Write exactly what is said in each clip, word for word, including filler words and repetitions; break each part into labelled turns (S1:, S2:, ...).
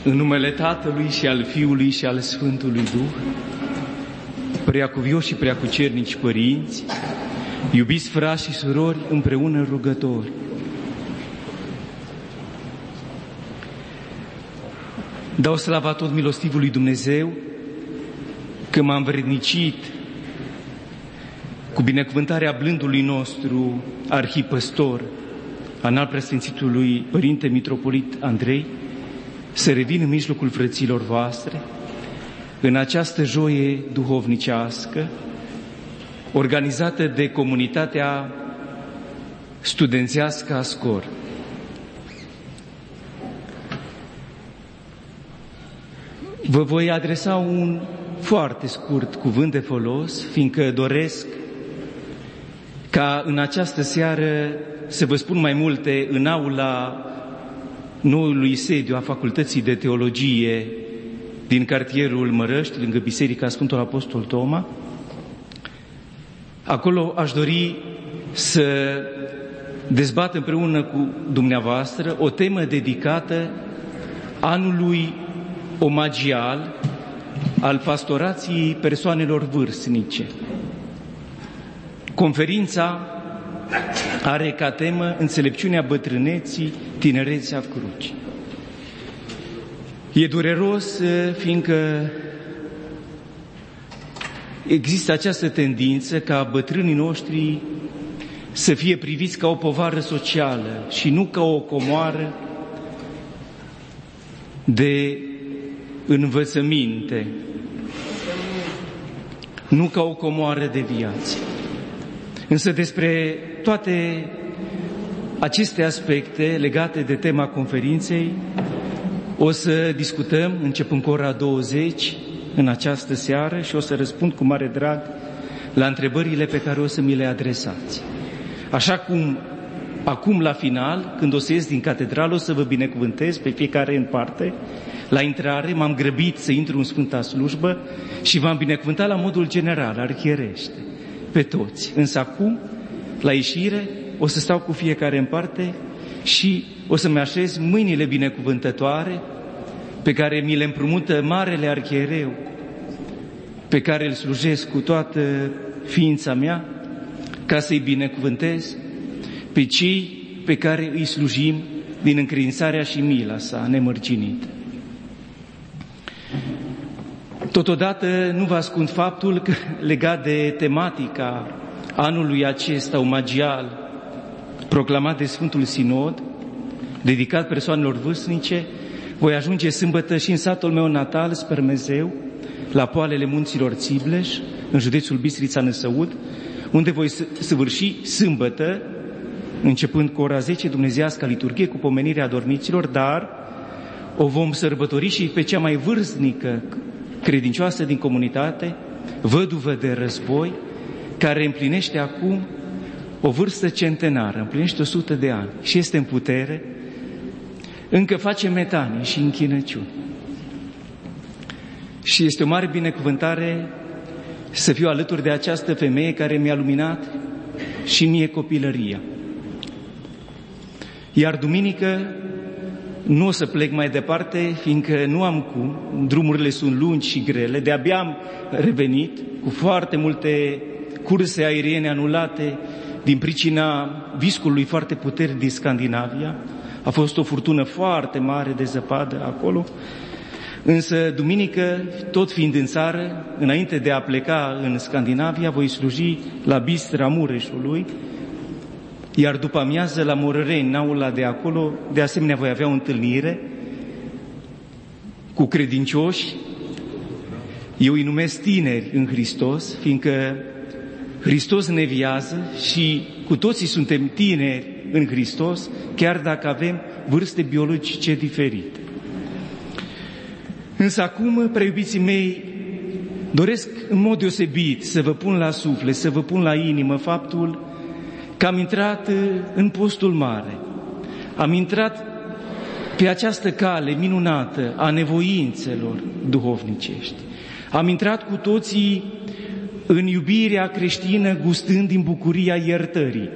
S1: În numele Tatălui și al Fiului și al Sfântului Duh, preacuvioși și preacucernici părinți, iubiți frați și surori, împreună rugători. Dau slava tot milostivului Dumnezeu că m-a învrednicit cu binecuvântarea blândului nostru arhipăstor, înalt preasfințitului Părinte Mitropolit Andrei, să revin în mijlocul frăților voastre în această joie duhovnicească organizată de comunitatea studențească Ascor. Vă voi adresa un foarte scurt cuvânt de folos, fiindcă doresc ca în această seară să vă spun mai multe în aula noului sediu a Facultății de Teologie din cartierul Mărăști, lângă Biserica Sfântul Apostol Toma. Acolo aș dori să dezbat împreună cu dumneavoastră o temă dedicată anului omagial al pastorației persoanelor vârstnice. Conferința are ca temă înțelepciunea bătrâneții, tinerețea crucii. E dureros, fiindcă există această tendință ca bătrânii noștri să fie priviți ca o povară socială și nu ca o comoară de învățăminte, nu ca o comoară de viață. Însă despre toate aceste aspecte legate de tema conferinței o să discutăm începând cu ora douăzeci în această seară și o să răspund cu mare drag la întrebările pe care o să mi le adresați. Așa cum acum la final, când o să ies din catedrală, o să vă binecuvântez pe fiecare în parte. La intrare m-am grăbit să intru în Sfânta Slujbă și v-am binecuvântat la modul general, arhierește, pe toți. Însă acum, la ieșire, o să stau cu fiecare în parte și o să-mi așez mâinile binecuvântătoare pe care mi le împrumută Marele Arhiereu, pe care îl slujesc cu toată ființa mea, ca să-i binecuvântez pe cei pe care îi slujim din încredințarea și mila sa nemărginită. Totodată nu vă ascund faptul că, legat de tematica anului acesta omagial proclamat de Sfântul Sinod, dedicat persoanelor vârstnice, voi ajunge sâmbătă și în satul meu natal, Spermezeu, la poalele munților Țibleș, în județul Bistrița Năsăud, unde voi săvârși sâmbătă, începând cu ora zece, dumnezeiasca liturghie cu pomenirea adormiților, dar o vom sărbători și pe cea mai vârstnică credincioasă din comunitate, văduvă de război, care împlinește acum o vârstă centenară, împlinește o sută de ani și este în putere, încă face metanie și închinăciuni. Și este o mare binecuvântare să fiu alături de această femeie care mi-a luminat și mie copilăria. Iar duminică nu o să plec mai departe, fiindcă nu am cum, drumurile sunt lungi și grele, de-abia am revenit cu foarte multe curse aeriene anulate din pricina viscului foarte puternic din Scandinavia. A fost o furtună foarte mare de zăpadă acolo, însă duminică, tot fiind în țară, înainte de a pleca în Scandinavia, voi sluji la Bistra Mureșului, iar după amiază la Morăreni, în aula de acolo, de asemenea voi avea o întâlnire cu credincioși. Eu îi numesc tineri în Hristos, fiindcă Hristos ne viază și cu toții suntem tineri în Hristos, chiar dacă avem vârste biologice diferite. Însă acum, preiubiții mei, doresc în mod deosebit să vă pun la suflet, să vă pun la inimă faptul că am intrat în postul mare, am intrat pe această cale minunată a nevoințelor duhovnicești. Am intrat cu toții în iubirea creștină, gustând din bucuria iertării.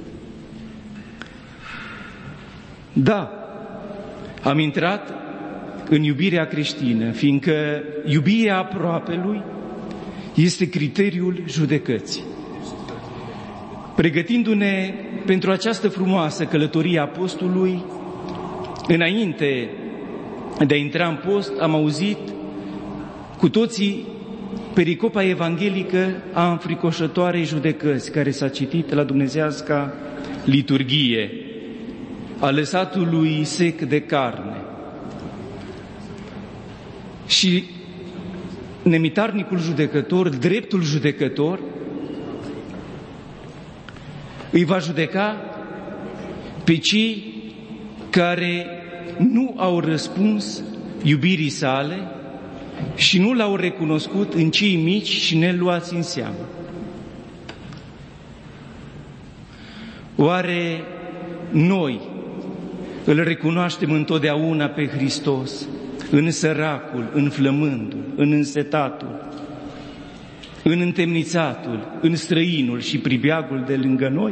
S1: Da, am intrat în iubirea creștină, fiindcă iubirea aproapelui este criteriul judecății. Pregătindu-ne pentru această frumoasă călătorie a postului, înainte de a intra în post, am auzit cu toții pericopa evanghelică a înfricoșătoarei judecăți, care s-a citit la dumnezeasca liturghie, a lăsatului sec de carne. Și nemitarnicul judecător, dreptul judecător, îi va judeca pe cei care nu au răspuns iubirii sale și nu l-au recunoscut în cei mici și neluați în seamă. Oare noi îl recunoaștem întotdeauna pe Hristos în săracul, în flămândul, în însetatul, în întemnițatul, în străinul și pribeagul de lângă noi?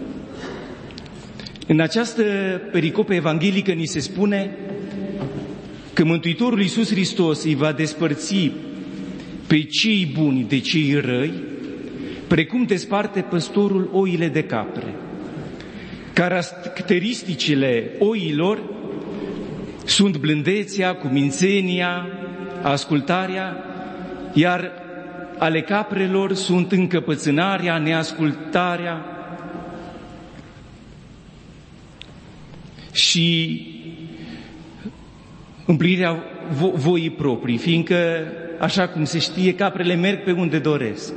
S1: În această pericopă evanghelică ni se spune că Mântuitorul Iisus Hristos îi va despărți pe cei buni de cei răi, precum desparte păstorul oile de capre. Caracteristicile oilor sunt blândețea, cumințenia, ascultarea, iar ale caprelor sunt încăpățânarea, neascultarea și împlinirea vo- voii proprii, fiindcă, așa cum se știe, caprele merg pe unde doresc.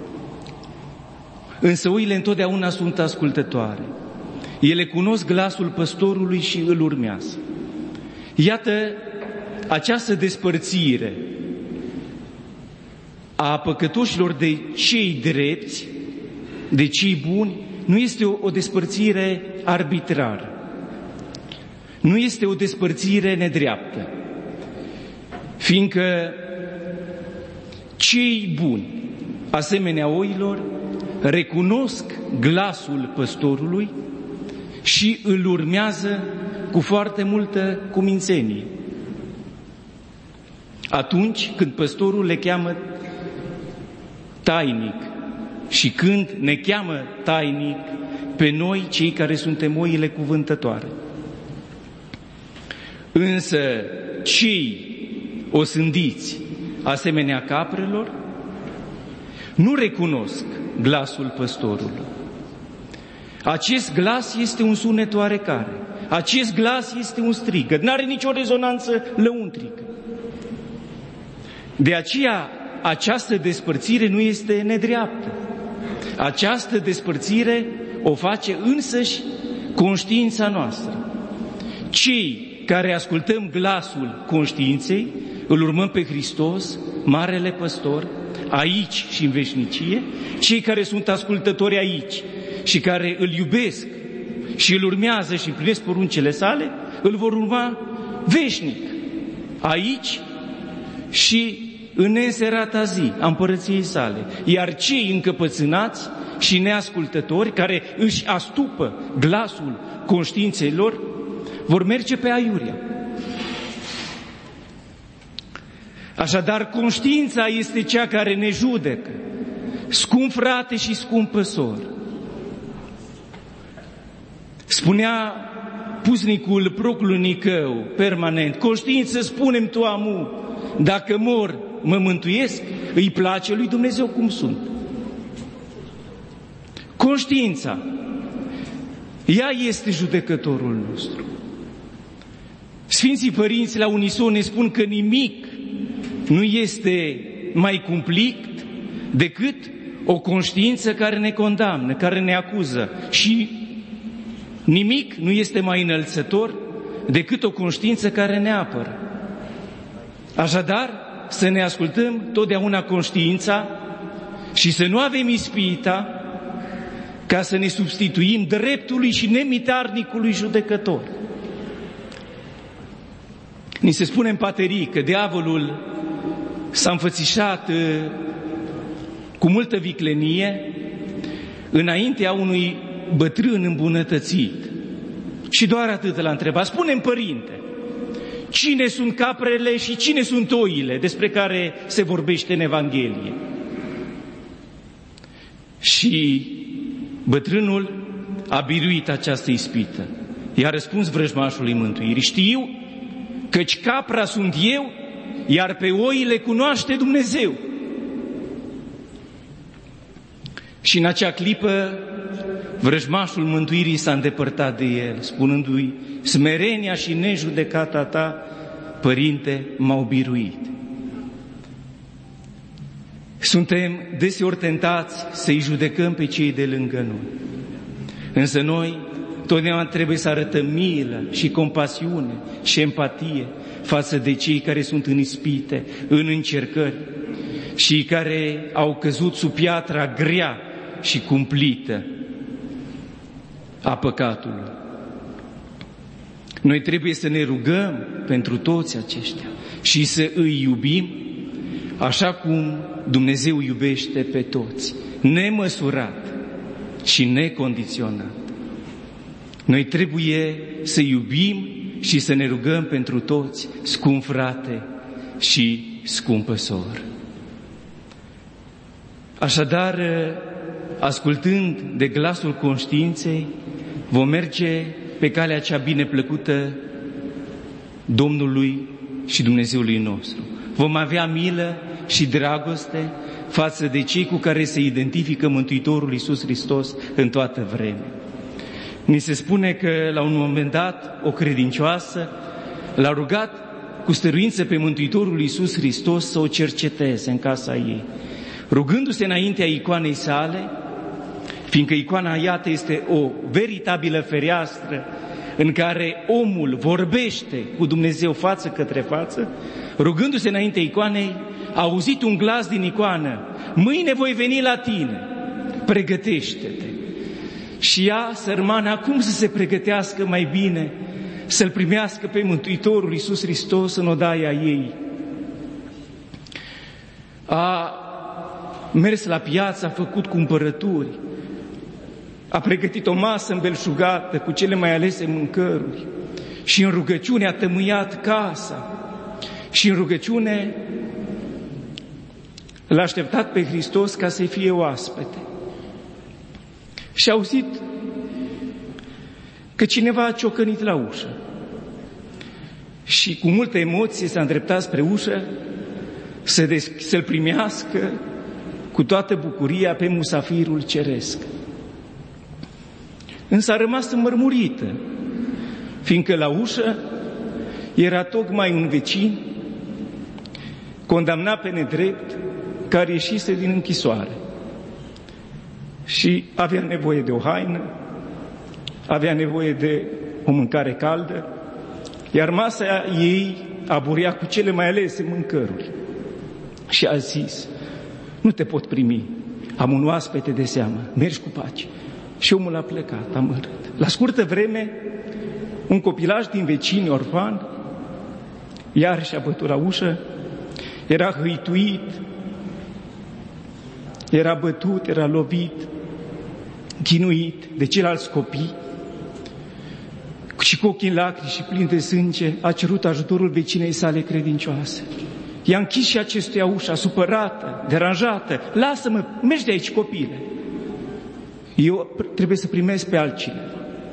S1: Însă oile întotdeauna sunt ascultătoare. Ele cunosc glasul păstorului și îl urmează. Iată, această despărțire a păcătoșilor de cei drepți, de cei buni, nu este o, o despărțire arbitrară. Nu este o despărțire nedreaptă, fiindcă cei buni, asemenea oilor, recunosc glasul păstorului și îl urmează cu foarte multă cumințenie. Atunci când păstorul le cheamă tainic și când ne cheamă tainic pe noi, cei care suntem oile cuvântătoare. Însă cei osândiți, asemenea caprelor, nu recunosc glasul păstorului. Acest glas este un sunet oarecare. Acest glas este un strigăt. Nu are nicio rezonanță lăuntrică. De aceea, această despărțire nu este nedreaptă. Această despărțire o face însăși conștiința noastră. Cei care ascultăm glasul conștiinței, îl urmăm pe Hristos, Marele Păstor, aici și în veșnicie, cei care sunt ascultători aici și care îl iubesc și îl urmează și împlinesc poruncile sale, îl vor urma veșnic, aici și în neînserata zi a împărăției sale. Iar cei încăpățânați și neascultători, care își astupă glasul conștiinței lor, vor merge pe aiurea. Așadar, conștiința este cea care ne judecă, scump frate și scump păsor. Spunea pusnicul proclul Nicău permanent: conștiință, spune-mi tu amu, dacă mor, mă mântuiesc? Îi place lui Dumnezeu cum sunt. Conștiința, ea este judecătorul nostru. Sfinții părinți la unison ne spun că nimic nu este mai cumplic decât o conștiință care ne condamnă, care ne acuză, și nimic nu este mai înălțător decât o conștiință care ne apără. Așadar, să ne ascultăm totdeauna conștiința și să nu avem ispita ca să ne substituim dreptului și nemitarnicului judecător. Ni se spune în paterii că diavolul s-a înfățișat cu multă viclenie înaintea unui bătrân îmbunătățit. Și doar atât l-a întrebat: spune-mi, părinte, cine sunt caprele și cine sunt oile despre care se vorbește în Evanghelie. Și bătrânul a biruit această ispită. I-a răspuns vrăjmașului mântuirii: știu căci capra sunt eu, iar pe oi le cunoaște Dumnezeu. Și în acea clipă vrăjmașul mântuirii s-a îndepărtat de el, spunându-i: smerenia și nejudecata ta, Părinte, m-au biruit. Suntem deseori tentați să-i judecăm pe cei de lângă noi. Însă noi totdeauna trebuie să arătăm milă și compasiune și empatie față de cei care sunt în ispite, în încercări și care au căzut sub piatra grea și cumplită a păcatului. Noi trebuie să ne rugăm pentru toți aceștia și să îi iubim așa cum Dumnezeu iubește pe toți, nemăsurat și necondiționat. Noi trebuie să iubim și să ne rugăm pentru toți, scump frate și scumpă soră. Așadar, ascultând de glasul conștiinței, vom merge pe calea cea bineplăcută Domnului și Dumnezeului nostru. Vom avea milă și dragoste față de cei cu care se identifică Mântuitorul Iisus Hristos în toată vremea. Ni se spune că la un moment dat o credincioasă l-a rugat cu stăruință pe Mântuitorul Iisus Hristos să o cerceteze în casa ei, rugându-se înaintea icoanei sale, fiindcă icoana, iată, este o veritabilă fereastră în care omul vorbește cu Dumnezeu față către față, rugându-se înaintea icoanei, a auzit un glas din icoană: mâine voi veni la tine, pregătește-te. Și ea, sărmana, cum să se pregătească mai bine să-L primească pe Mântuitorul Iisus Hristos în odaia ei? A mers la piață, a făcut cumpărături, a pregătit o masă îmbelșugată cu cele mai alese mâncăruri și în rugăciune a tămâiat casa și în rugăciune l-a așteptat pe Hristos ca să fie oaspete. Și a auzit că cineva a ciocănit la ușă și cu multă emoție s-a îndreptat spre ușă să des- să-l primească cu toată bucuria pe musafirul ceresc. Însă a rămas înmărmurită, fiindcă la ușă era tocmai un vecin condamnat pe nedrept, care ieșise din închisoare și avea nevoie de o haină, avea nevoie de o mâncare caldă, iar masa ei aburea cu cele mai alese mâncăruri. Și a zis: nu te pot primi, am un oaspete de seamă, mergi cu pace. Și omul a plecat, amărât. La scurtă vreme, un copilaș din vecini, orfan, iar și-a bătut la ușă, era hăituit, era bătut, era lovit, chinuit de ceilalți copii și cu ochii în lacrimi și plin de sânge a cerut ajutorul vecinei sale credincioase. I-a închis și acestuia ușa, supărată, deranjată: lasă-mă, mergi de aici, copile, eu trebuie să primesc pe altcineva.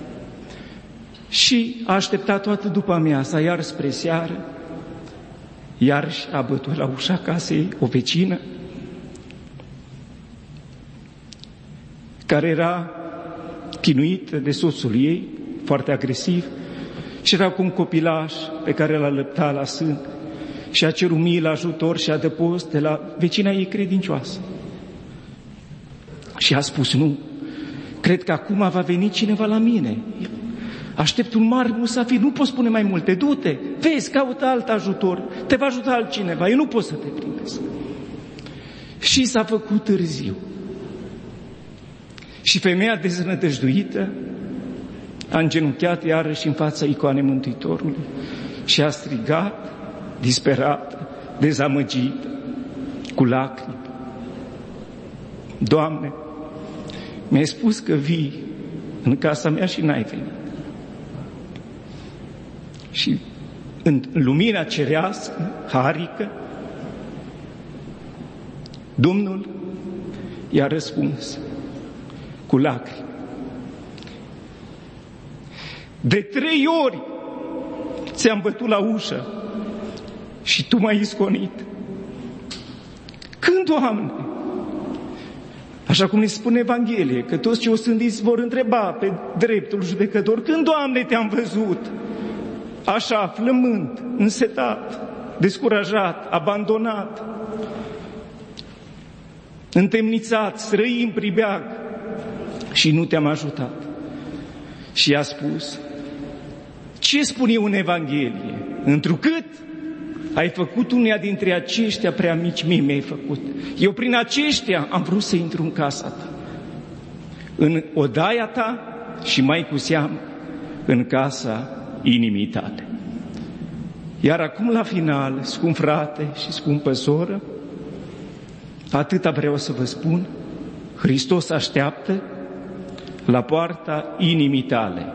S1: Și a așteptat toată după amiaza, iar spre seară, iarăși a bătut la ușa casei o vecină care era chinuită de soțul ei, foarte agresiv, și era cu un copilaș pe care l-a lăptat la sân și a cerut milă, ajutor și adăpost de la vecina ei credincioasă. Și a spus: nu, cred că acum va veni cineva la mine. Aștept un mare musafir, nu pot spune mai multe, du-te, vezi, caută alt ajutor, te va ajuta altcineva, eu nu pot să te primesc. Și s-a făcut târziu. Și femeia deznădăjduită a îngenunchiat iarăși în fața icoanei Mântuitorului și a strigat, disperată, dezamăgită, cu lacrimi: Doamne, mi-ai spus că vii în casa mea și n-ai venit. Și în lumina cerească, harică, Domnul i-a răspuns cu lacrimi. De trei ori ți-am bătut la ușă și tu m-ai isconit. Când, Doamne? Așa cum ne spune Evanghelie, că toți ce o sândiți vor întreba pe dreptul judecător, când, Doamne, te-am văzut? Așa, flământ, însetat, descurajat, abandonat, întemnițat, străin pribeag și nu te-am ajutat. Și i-a spus, ce spun eu în Evanghelie? Întrucât ai făcut uneia dintre aceștia prea mici, mie mi-ai făcut. Eu prin aceștia am vrut să intru în casa ta, în odaia ta și mai cu seamă în casa inimii tale. Iar acum la final, scump frate și scumpă soră, atâta vreau să vă spun, Hristos așteaptă la poarta inimii tale.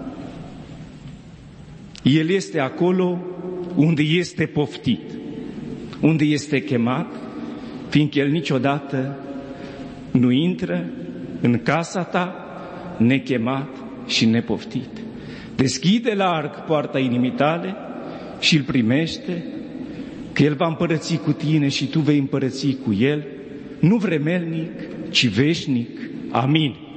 S1: El este acolo unde este poftit, unde este chemat, fiindcă El niciodată nu intră în casa ta nechemat și nepoftit. Deschide larg poarta inimii tale și îl primește, că El va împărăți cu tine și tu vei împărăți cu El, nu vremelnic, ci veșnic. Amin.